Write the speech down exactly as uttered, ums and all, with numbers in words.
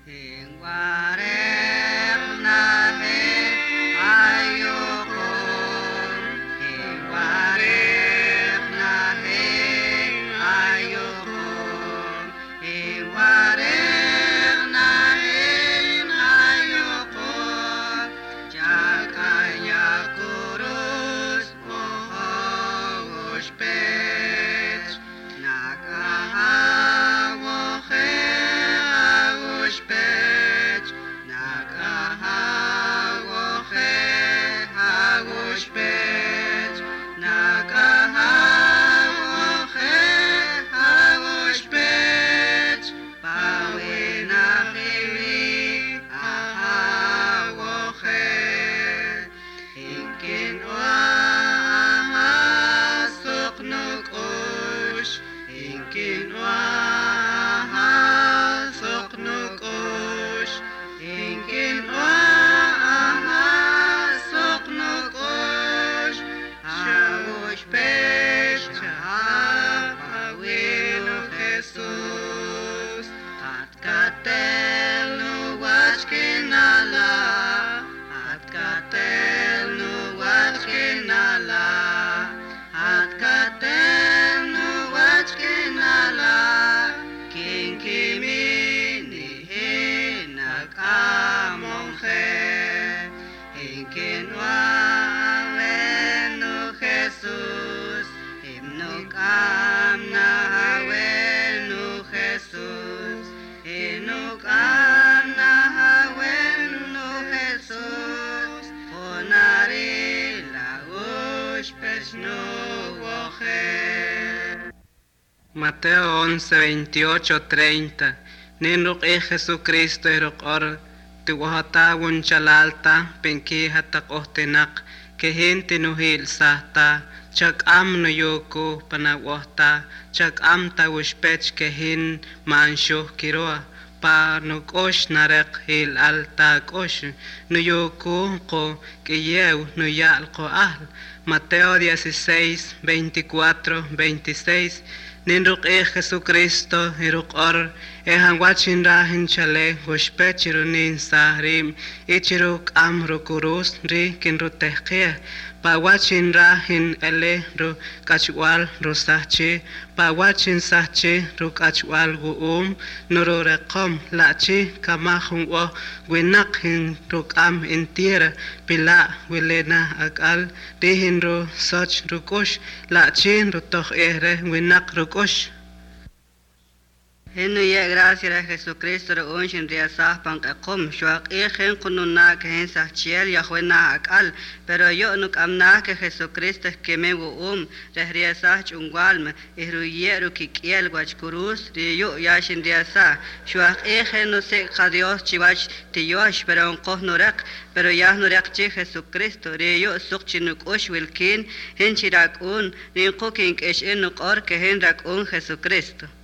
Mateo once, veintiocho, treinta. Ninruk e Jesucristo eruk or tiwahata wun chalalta penki hatak ohtenak ke gente nuhil sahta chak am no yoko panawahta chak am ta wushpech ke hin mansho kiroa pa no kosh narek hil alta kosh no yoko ko ke yew no yal ko ahl. Mateo dieciséis, veinticuatro, veintiséis. Ninruk e Jesucristo eruk or e hangwachin rahin chale wushpechirunin sahrim ichiruk am rukurus ri kinru tehkeh pa wachin rahin ele ru kachwal ru sahchi pa wachin sahchi ru kachwal guum nuru rekom lachi kamahun wo winak hin ruk am intira pila wilena akal dihin ru soch rukush lachin ru toch ere winak rukush. Henu ye gracia a Jesucristo re unshin ria sahpan qakum shuaq ihin kununa ke hen sahchiel yahwena akal pero yo nuk amna ke Jesucristo ke me um re ria sah chungwalme ihru yeru kikiel wach kurus ri yo yashin ria sah shuaq ihin no se qadios chiwach ti yosh pero un qoh nurak pero yah nurak chi Jesucristo ri yo suqchi nuk ush wilkin hen chirak un ri qoking ish in nuk or ke hen rak un Jesucristo.